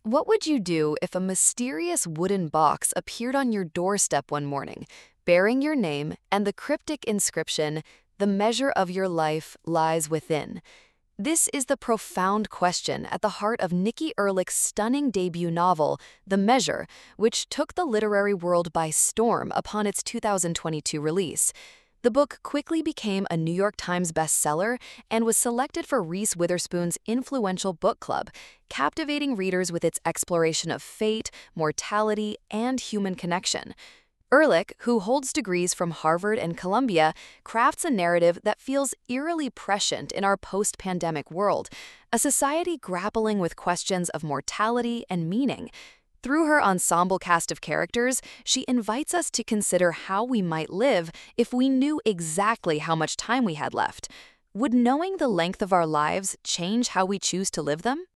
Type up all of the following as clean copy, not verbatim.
What would you do if a mysterious wooden box appeared on your doorstep one morning, bearing your name and the cryptic inscription, "The measure of your life lies within"? This is the profound question at the heart of Nikki Erlich's stunning debut novel, The Measure, which took the literary world by storm upon its 2022 release. The book quickly became a New York Times bestseller and was selected for Reese Witherspoon's influential book club, captivating readers with its exploration of fate, mortality, and human connection. Ehrlich, who holds degrees from Harvard and Columbia, crafts a narrative that feels eerily prescient in our post-pandemic world, a society grappling with questions of mortality and meaning. Through her ensemble cast of characters, she invites us to consider how we might live if we knew exactly how much time we had left. Would knowing the length of our lives change how we choose to live them?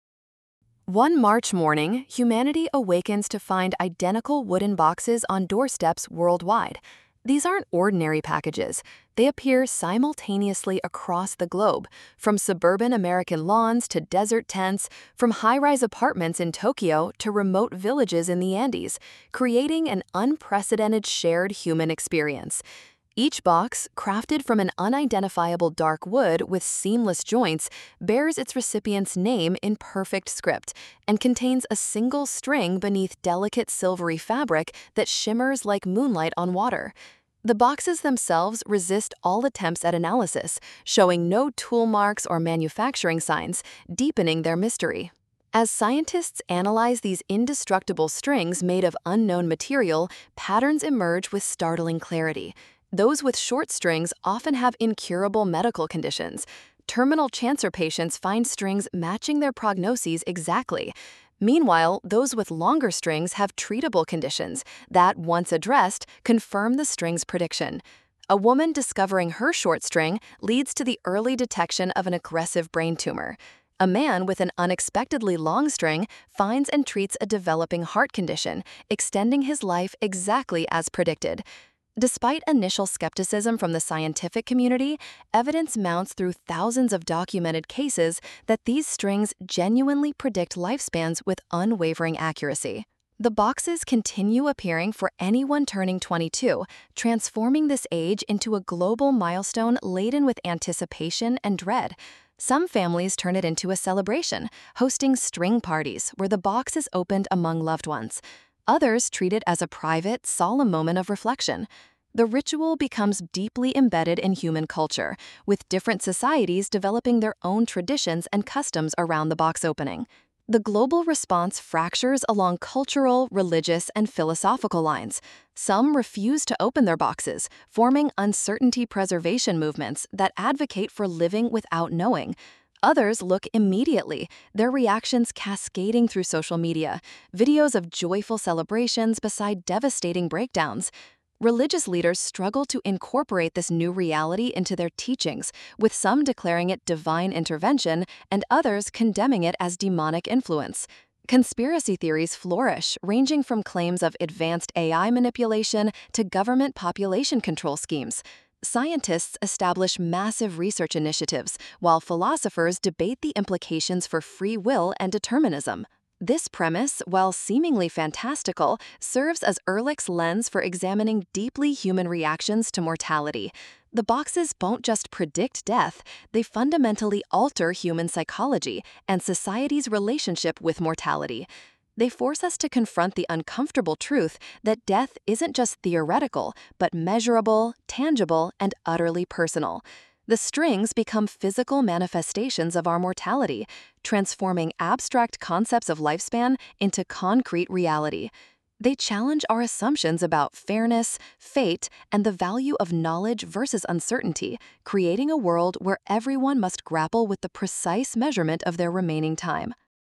One March morning, humanity awakens to find identical wooden boxes on doorsteps worldwide. These aren't ordinary packages. They appear simultaneously across the globe, from suburban American lawns to desert tents, from high-rise apartments in Tokyo to remote villages in the Andes, creating an unprecedented shared human experience. Each box, crafted from an unidentifiable dark wood with seamless joints, bears its recipient's name in perfect script and contains a single string beneath delicate silvery fabric that shimmers like moonlight on water. The boxes themselves resist all attempts at analysis, showing no tool marks or manufacturing signs, deepening their mystery. As scientists analyze these indestructible strings made of unknown material, patterns emerge with startling clarity. Those with short strings often have incurable medical conditions. Terminal cancer patients find strings matching their prognoses exactly. Meanwhile, those with longer strings have treatable conditions that, once addressed, confirm the string's prediction. A woman discovering her short string leads to the early detection of an aggressive brain tumor. A man with an unexpectedly long string finds and treats a developing heart condition, extending his life exactly as predicted. Despite initial skepticism from the scientific community, evidence mounts through thousands of documented cases that these strings genuinely predict lifespans with unwavering accuracy. The boxes continue appearing for anyone turning 22, transforming this age into a global milestone laden with anticipation and dread. Some families turn it into a celebration, hosting string parties where the box is opened among loved ones. Others treat it as a private, solemn moment of reflection. The ritual becomes deeply embedded in human culture, with different societies developing their own traditions and customs around the box opening. The global response fractures along cultural, religious, and philosophical lines. Some refuse to open their boxes, forming uncertainty preservation movements that advocate for living without knowing. Others look immediately, their reactions cascading through social media, videos of joyful celebrations beside devastating breakdowns. Religious leaders struggle to incorporate this new reality into their teachings, with some declaring it divine intervention and others condemning it as demonic influence. Conspiracy theories flourish, ranging from claims of advanced AI manipulation to government population control schemes. Scientists establish massive research initiatives, while philosophers debate the implications for free will and determinism. This premise, while seemingly fantastical, serves as Ehrlich's lens for examining deeply human reactions to mortality. The boxes won't just predict death, they fundamentally alter human psychology and society's relationship with mortality. They force us to confront the uncomfortable truth that death isn't just theoretical, but measurable, tangible, and utterly personal. The strings become physical manifestations of our mortality, transforming abstract concepts of lifespan into concrete reality. They challenge our assumptions about fairness, fate, and the value of knowledge versus uncertainty, creating a world where everyone must grapple with the precise measurement of their remaining time.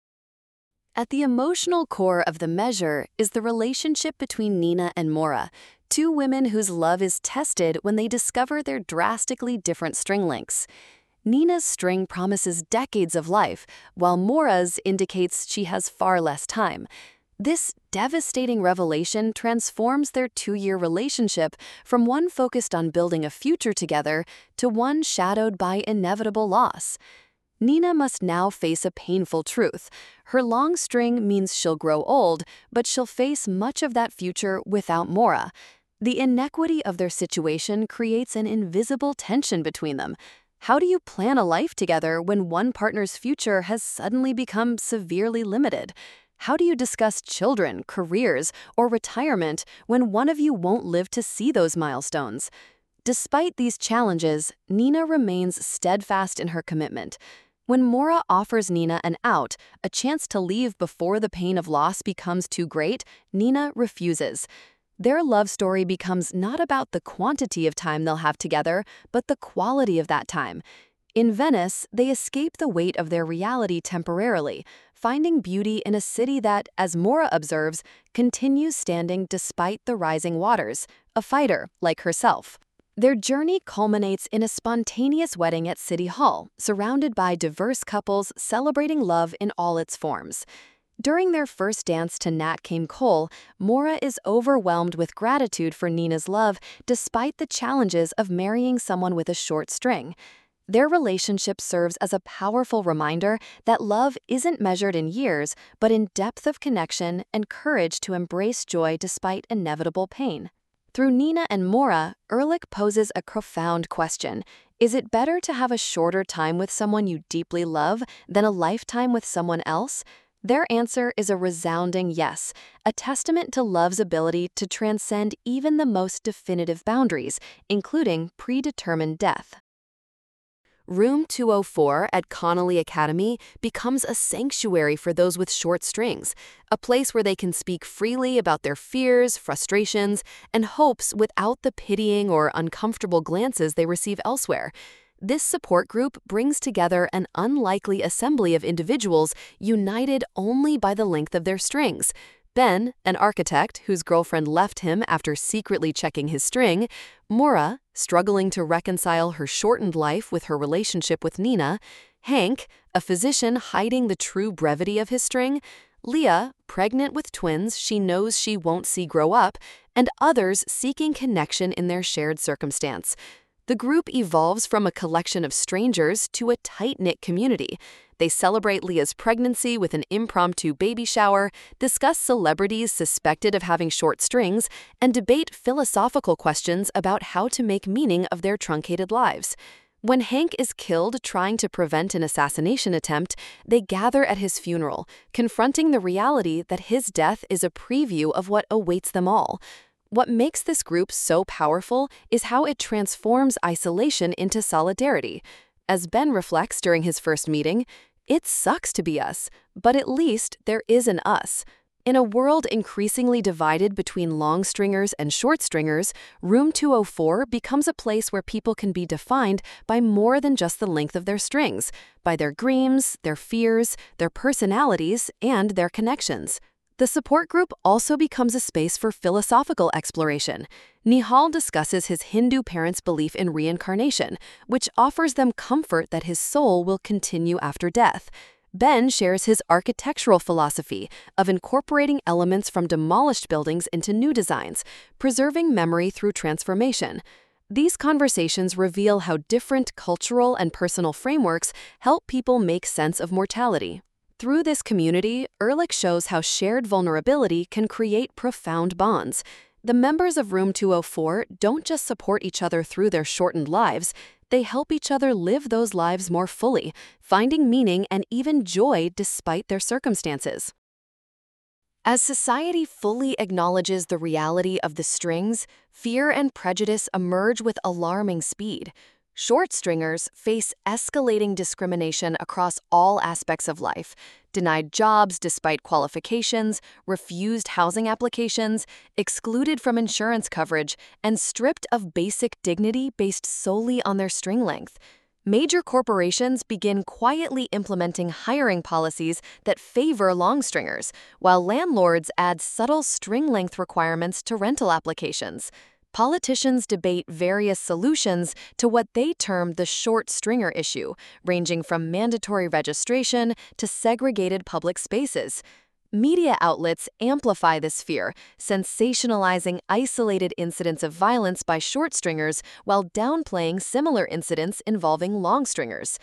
At the emotional core of The Measure is the relationship between Nina and Maura, two women whose love is tested when they discover their drastically different string lengths. Nina's string promises decades of life, while Maura's indicates she has far less time. This devastating revelation transforms their two-year relationship from one focused on building a future together to one shadowed by inevitable loss. Nina must now face a painful truth. Her long string means she'll grow old, but she'll face much of that future without Mora. The inequity of their situation creates an invisible tension between them. How do you plan a life together when one partner's future has suddenly become severely limited? How do you discuss children, careers, or retirement when one of you won't live to see those milestones? Despite these challenges, Nina remains steadfast in her commitment. When Mora offers Nina an out, a chance to leave before the pain of loss becomes too great, Nina refuses. Their love story becomes not about the quantity of time they'll have together, but the quality of that time. In Venice, they escape the weight of their reality temporarily, finding beauty in a city that, as Mora observes, continues standing despite the rising waters, a fighter like herself. Their journey culminates in a spontaneous wedding at City Hall, surrounded by diverse couples celebrating love in all its forms. During their first dance to Nat King Cole, Mora is overwhelmed with gratitude for Nina's love despite the challenges of marrying someone with a short string. Their relationship serves as a powerful reminder that love isn't measured in years, but in depth of connection and courage to embrace joy despite inevitable pain. Through Nina and Mora, Ehrlich poses a profound question. Is it better to have a shorter time with someone you deeply love than a lifetime with someone else? Their answer is a resounding yes, a testament to love's ability to transcend even the most definitive boundaries, including predetermined death. Room 204 at Connolly Academy becomes a sanctuary for those with short strings, a place where they can speak freely about their fears, frustrations, and hopes without the pitying or uncomfortable glances they receive elsewhere. This support group brings together an unlikely assembly of individuals united only by the length of their strings. Ben, an architect whose girlfriend left him after secretly checking his string, Mora, struggling to reconcile her shortened life with her relationship with Nina, Hank, a physician hiding the true brevity of his string, Leah, pregnant with twins she knows she won't see grow up, and others seeking connection in their shared circumstance. The group evolves from a collection of strangers to a tight-knit community. They celebrate Leah's pregnancy with an impromptu baby shower, discuss celebrities suspected of having short strings, and debate philosophical questions about how to make meaning of their truncated lives. When Hank is killed trying to prevent an assassination attempt, they gather at his funeral, confronting the reality that his death is a preview of what awaits them all. What makes this group so powerful is how it transforms isolation into solidarity. As Ben reflects during his first meeting, it sucks to be us, but at least there is an us. In a world increasingly divided between long stringers and short stringers, Room 204 becomes a place where people can be defined by more than just the length of their strings, by their dreams, their fears, their personalities, and their connections. The support group also becomes a space for philosophical exploration. Nihal discusses his Hindu parents' belief in reincarnation, which offers them comfort that his soul will continue after death. Ben shares his architectural philosophy of incorporating elements from demolished buildings into new designs, preserving memory through transformation. These conversations reveal how different cultural and personal frameworks help people make sense of mortality. Through this community, Ehrlich shows how shared vulnerability can create profound bonds. The members of Room 204 don't just support each other through their shortened lives, they help each other live those lives more fully, finding meaning and even joy despite their circumstances. As society fully acknowledges the reality of the strings, fear and prejudice emerge with alarming speed. Short stringers face escalating discrimination across all aspects of life: denied jobs despite qualifications, refused housing applications, excluded from insurance coverage, and stripped of basic dignity based solely on their string length. Major corporations begin quietly implementing hiring policies that favor long stringers, while landlords add subtle string length requirements to rental applications. Politicians debate various solutions to what they term the short stringer issue, ranging from mandatory registration to segregated public spaces. Media outlets amplify this fear, sensationalizing isolated incidents of violence by short stringers while downplaying similar incidents involving long stringers.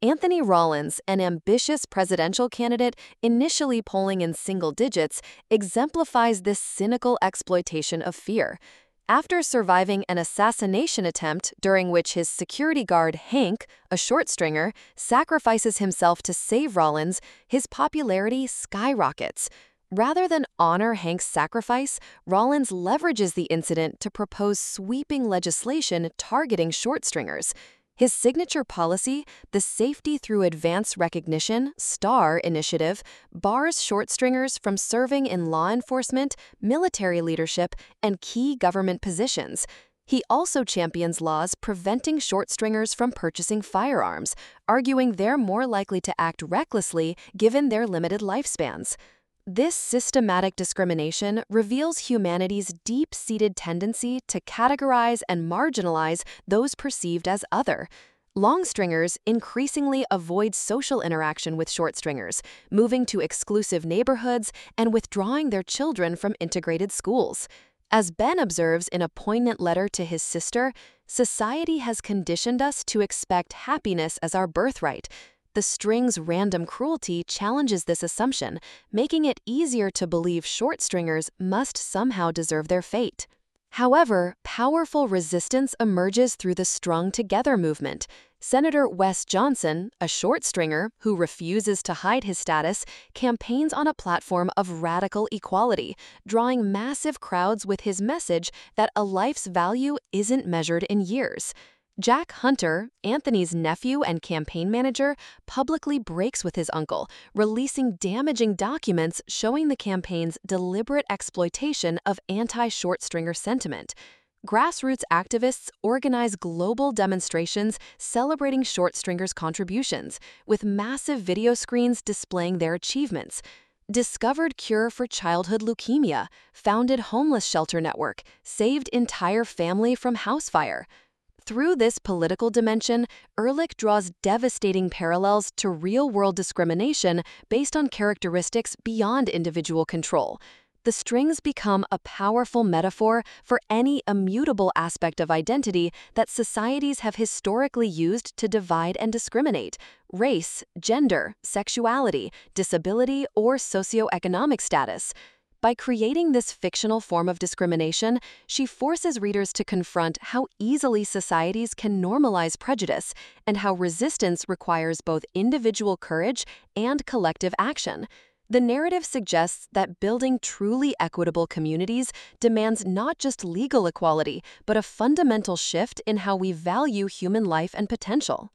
Anthony Rollins, an ambitious presidential candidate initially polling in single digits, exemplifies this cynical exploitation of fear. After surviving an assassination attempt during which his security guard Hank, a short stringer, sacrifices himself to save Rollins, his popularity skyrockets. Rather than honor Hank's sacrifice, Rollins leverages the incident to propose sweeping legislation targeting short stringers. His signature policy, the Safety Through Advanced Recognition (STAR) initiative, bars short stringers from serving in law enforcement, military leadership, and key government positions. He also champions laws preventing short stringers from purchasing firearms, arguing they're more likely to act recklessly given their limited lifespans. This systematic discrimination reveals humanity's deep-seated tendency to categorize and marginalize those perceived as other. Long stringers increasingly avoid social interaction with short stringers, moving to exclusive neighborhoods and withdrawing their children from integrated schools. As Ben observes in a poignant letter to his sister, society has conditioned us to expect happiness as our birthright. The string's random cruelty challenges this assumption, making it easier to believe short stringers must somehow deserve their fate. However, powerful resistance emerges through the Strung Together movement. Senator Wes Johnson, a short stringer who refuses to hide his status, campaigns on a platform of radical equality, drawing massive crowds with his message that a life's value isn't measured in years. Jack Hunter, Anthony's nephew and campaign manager, publicly breaks with his uncle, releasing damaging documents showing the campaign's deliberate exploitation of anti-short stringer sentiment. Grassroots activists organize global demonstrations celebrating short stringers' contributions, with massive video screens displaying their achievements. Discovered cure for childhood leukemia, founded homeless shelter network, saved entire family from house fire. Through this political dimension, Ehrlich draws devastating parallels to real-world discrimination based on characteristics beyond individual control. The strings become a powerful metaphor for any immutable aspect of identity that societies have historically used to divide and discriminate: race, gender, sexuality, disability, or socioeconomic status. By creating this fictional form of discrimination, she forces readers to confront how easily societies can normalize prejudice and how resistance requires both individual courage and collective action. The narrative suggests that building truly equitable communities demands not just legal equality, but a fundamental shift in how we value human life and potential.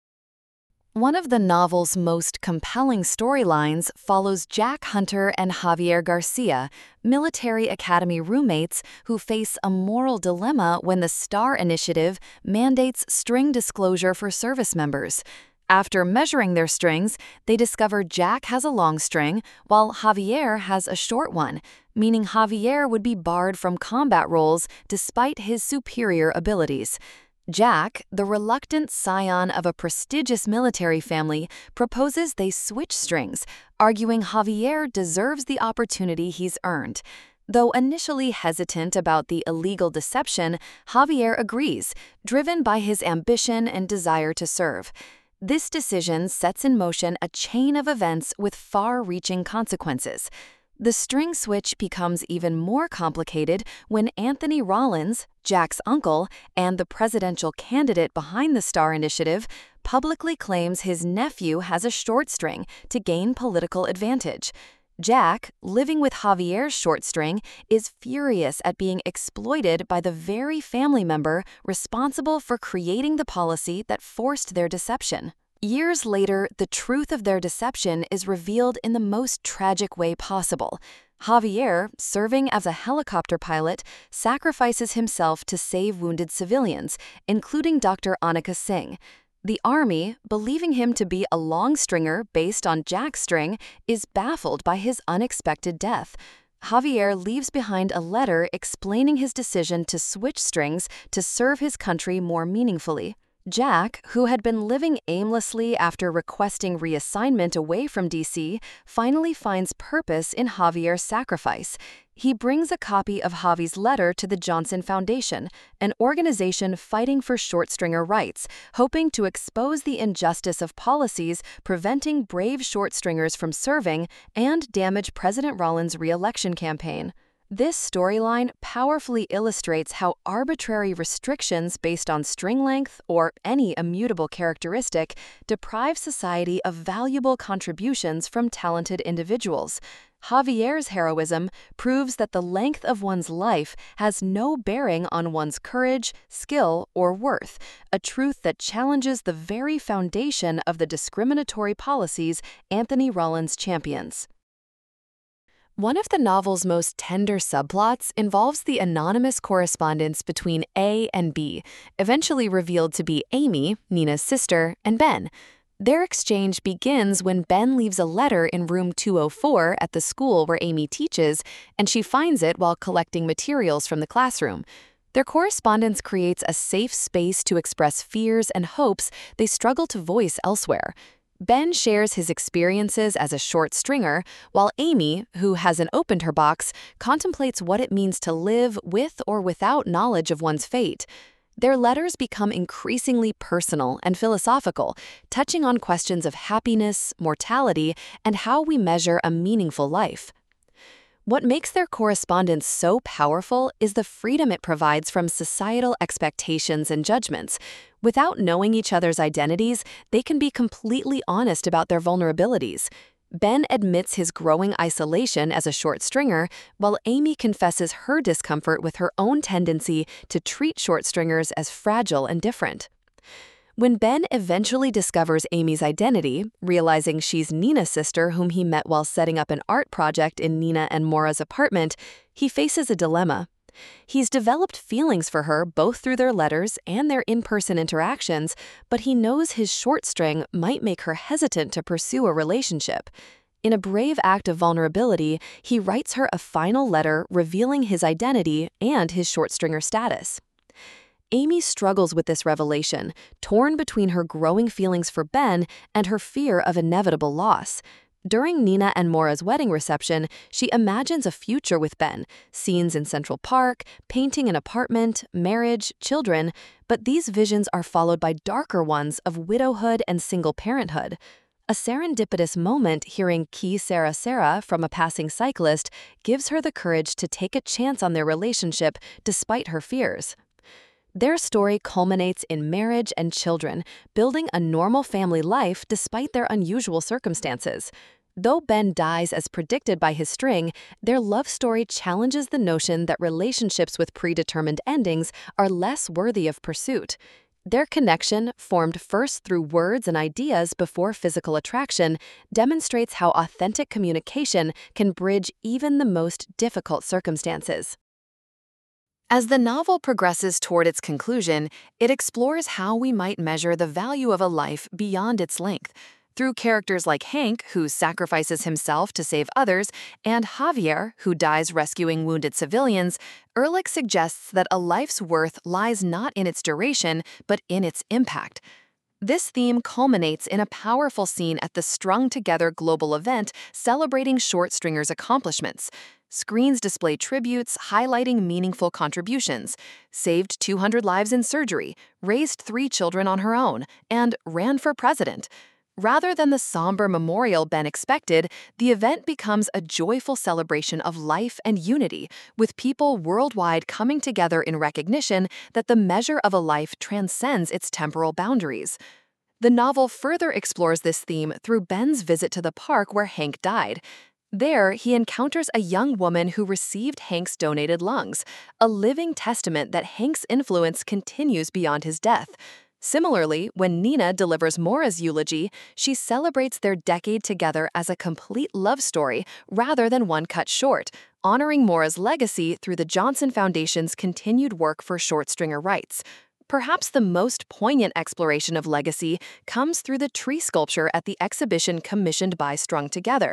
One of the novel's most compelling storylines follows Jack Hunter and Javier Garcia, military academy roommates who face a moral dilemma when the STAR initiative mandates string disclosure for service members. After measuring their strings, they discover Jack has a long string, while Javier has a short one, meaning Javier would be barred from combat roles despite his superior abilities. Jack, the reluctant scion of a prestigious military family, proposes they switch strings, arguing Javier deserves the opportunity he's earned. Though initially hesitant about the illegal deception, Javier agrees, driven by his ambition and desire to serve. This decision sets in motion a chain of events with far-reaching consequences. The string switch becomes even more complicated when Anthony Rollins, Jack's uncle, and the presidential candidate behind the STAR initiative, publicly claims his nephew has a short string to gain political advantage. Jack, living with Javier's short string, is furious at being exploited by the very family member responsible for creating the policy that forced their deception. Years later, the truth of their deception is revealed in the most tragic way possible. Javier, serving as a helicopter pilot, sacrifices himself to save wounded civilians, including Dr. Anika Singh. The Army, believing him to be a long stringer based on Jack's string, is baffled by his unexpected death. Javier leaves behind a letter explaining his decision to switch strings to serve his country more meaningfully. Jack, who had been living aimlessly after requesting reassignment away from DC, finally finds purpose in Javier's sacrifice. He brings a copy of Javi's letter to the Johnson Foundation, an organization fighting for short-stringer rights, hoping to expose the injustice of policies preventing brave short-stringers from serving and damage President Rollins' re-election campaign. This storyline powerfully illustrates how arbitrary restrictions based on string length or any immutable characteristic deprive society of valuable contributions from talented individuals. Javier's heroism proves that the length of one's life has no bearing on one's courage, skill, or worth, a truth that challenges the very foundation of the discriminatory policies Anthony Rollins champions. One of the novel's most tender subplots involves the anonymous correspondence between A and B, eventually revealed to be Amy, Nina's sister, and Ben. Their exchange begins when Ben leaves a letter in room 204 at the school where Amy teaches, and she finds it while collecting materials from the classroom. Their correspondence creates a safe space to express fears and hopes they struggle to voice elsewhere. Ben shares his experiences as a short stringer, while Amy, who hasn't opened her box, contemplates what it means to live with or without knowledge of one's fate. Their letters become increasingly personal and philosophical, touching on questions of happiness, mortality, and how we measure a meaningful life. What makes their correspondence so powerful is the freedom it provides from societal expectations and judgments. Without knowing each other's identities, they can be completely honest about their vulnerabilities. Ben admits his growing isolation as a short stringer, while Amy confesses her discomfort with her own tendency to treat short stringers as fragile and different. When Ben eventually discovers Amy's identity, realizing she's Nina's sister whom he met while setting up an art project in Nina and Maura's apartment, he faces a dilemma. He's developed feelings for her both through their letters and their in-person interactions, but he knows his short string might make her hesitant to pursue a relationship. In a brave act of vulnerability, he writes her a final letter revealing his identity and his short stringer status. Amy struggles with this revelation, torn between her growing feelings for Ben and her fear of inevitable loss. During Nina and Maura's wedding reception, she imagines a future with Ben, scenes in Central Park, painting an apartment, marriage, children, but these visions are followed by darker ones of widowhood and single parenthood. A serendipitous moment hearing "Ki Sara Sara" from a passing cyclist gives her the courage to take a chance on their relationship despite her fears. Their story culminates in marriage and children, building a normal family life despite their unusual circumstances. Though Ben dies as predicted by his string, their love story challenges the notion that relationships with predetermined endings are less worthy of pursuit. Their connection, formed first through words and ideas before physical attraction, demonstrates how authentic communication can bridge even the most difficult circumstances. As the novel progresses toward its conclusion, it explores how we might measure the value of a life beyond its length. Through characters like Hank, who sacrifices himself to save others, and Javier, who dies rescuing wounded civilians, Ehrlich suggests that a life's worth lies not in its duration, but in its impact. This theme culminates in a powerful scene at the strung-together global event celebrating short stringers' accomplishments. Screens display tributes highlighting meaningful contributions, saved 200 lives in surgery, raised 3 children on her own, and ran for president. Rather than the somber memorial Ben expected, the event becomes a joyful celebration of life and unity, with people worldwide coming together in recognition that the measure of a life transcends its temporal boundaries. The novel further explores this theme through Ben's visit to the park where Hank died. There, he encounters a young woman who received Hank's donated lungs, a living testament that Hank's influence continues beyond his death. Similarly, when Nina delivers Maura's eulogy, she celebrates their decade together as a complete love story rather than one cut short, honoring Maura's legacy through the Johnson Foundation's continued work for short stringer rights. Perhaps the most poignant exploration of legacy comes through the tree sculpture at the exhibition commissioned by Strung Together.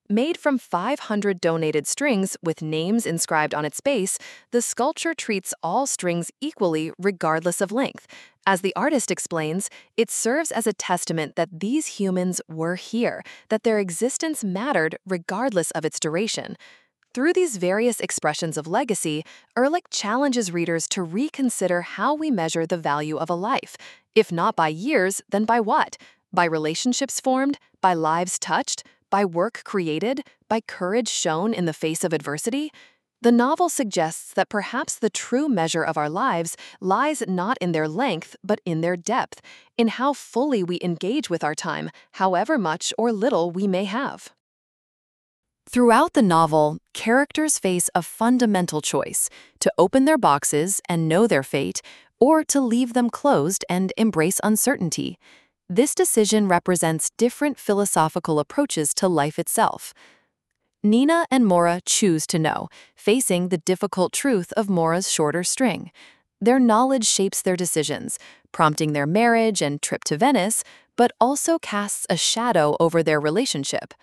Made from 500 donated strings with names inscribed on its base, the sculpture treats all strings equally regardless of length. As the artist explains, it serves as a testament that these humans were here, that their existence mattered regardless of its duration. Through these various expressions of legacy, Ehrlich challenges readers to reconsider how we measure the value of a life. If not by years, then by what? By relationships formed? By lives touched? By work created? By courage shown in the face of adversity? The novel suggests that perhaps the true measure of our lives lies not in their length, but in their depth, in how fully we engage with our time, however much or little we may have. Throughout the novel, characters face a fundamental choice: to open their boxes and know their fate, or to leave them closed and embrace uncertainty. This decision represents different philosophical approaches to life itself. Nina and Maura choose to know, facing the difficult truth of Maura's shorter string. Their knowledge shapes their decisions, prompting their marriage and trip to Venice, but also casts a shadow over their relationship.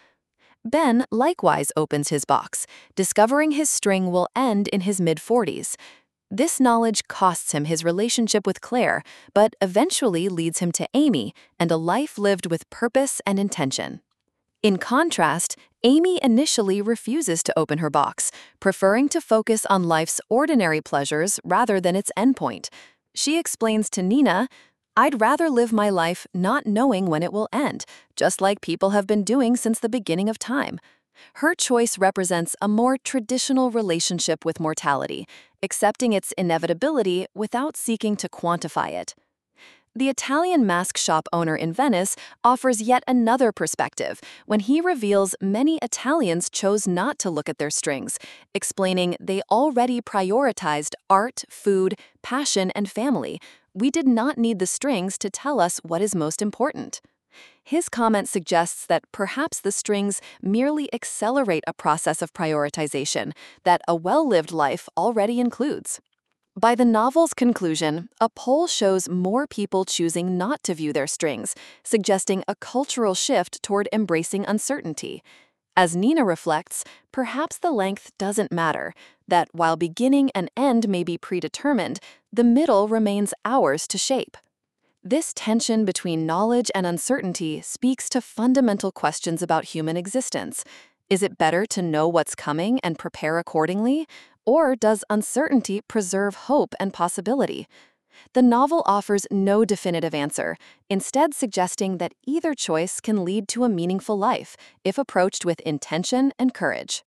Ben likewise opens his box, discovering his string will end in his mid-40s. This knowledge costs him his relationship with Claire, but eventually leads him to Amy and a life lived with purpose and intention. In contrast, Amy initially refuses to open her box, preferring to focus on life's ordinary pleasures rather than its endpoint. She explains to Nina, "I'd rather live my life not knowing when it will end, just like people have been doing since the beginning of time." Her choice represents a more traditional relationship with mortality, accepting its inevitability without seeking to quantify it. The Italian mask shop owner in Venice offers yet another perspective when he reveals many Italians chose not to look at their strings, explaining they already prioritized art, food, passion, and family. We did not need the strings to tell us what is most important. His comment suggests that perhaps the strings merely accelerate a process of prioritization that a well-lived life already includes. By the novel's conclusion, a poll shows more people choosing not to view their strings, suggesting a cultural shift toward embracing uncertainty. As Nina reflects, perhaps the length doesn't matter, that while beginning and end may be predetermined, the middle remains ours to shape. This tension between knowledge and uncertainty speaks to fundamental questions about human existence. Is it better to know what's coming and prepare accordingly? Or does uncertainty preserve hope and possibility? The novel offers no definitive answer, instead suggesting that either choice can lead to a meaningful life if approached with intention and courage.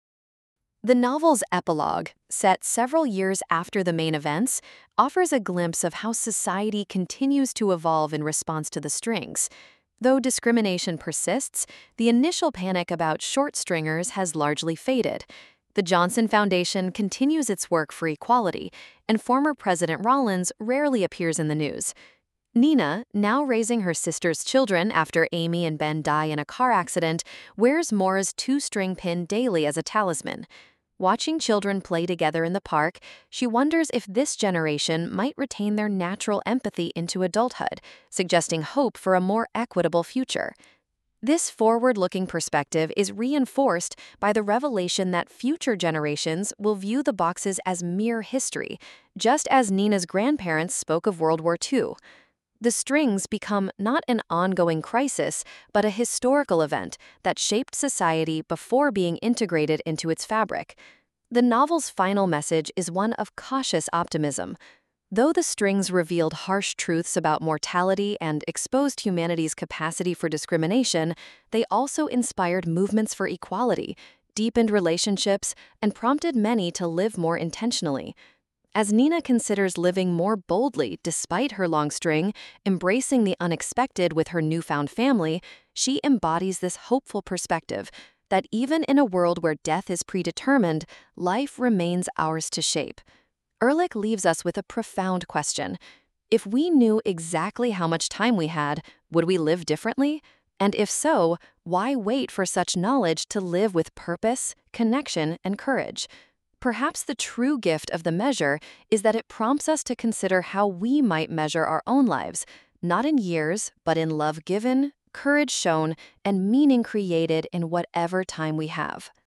The novel's epilogue, set several years after the main events, offers a glimpse of how society continues to evolve in response to the strings. Though discrimination persists, the initial panic about short stringers has largely faded. The Johnson Foundation continues its work for equality, and former President Rollins rarely appears in the news. Nina, now raising her sister's children after Amy and Ben die in a car accident, wears Maura's two-string pin daily as a talisman. Watching children play together in the park, she wonders if this generation might retain their natural empathy into adulthood, suggesting hope for a more equitable future. This forward-looking perspective is reinforced by the revelation that future generations will view the boxes as mere history, just as Nina's grandparents spoke of World War II. The strings become not an ongoing crisis, but a historical event that shaped society before being integrated into its fabric. The novel's final message is one of cautious optimism. Though the strings revealed harsh truths about mortality and exposed humanity's capacity for discrimination, they also inspired movements for equality, deepened relationships, and prompted many to live more intentionally. As Nina considers living more boldly despite her long string, embracing the unexpected with her newfound family, she embodies this hopeful perspective that even in a world where death is predetermined, life remains ours to shape. Ehrlich leaves us with a profound question. If we knew exactly how much time we had, would we live differently? And if so, why wait for such knowledge to live with purpose, connection, and courage? Perhaps the true gift of the measure is that it prompts us to consider how we might measure our own lives, not in years, but in love given, courage shown, and meaning created in whatever time we have.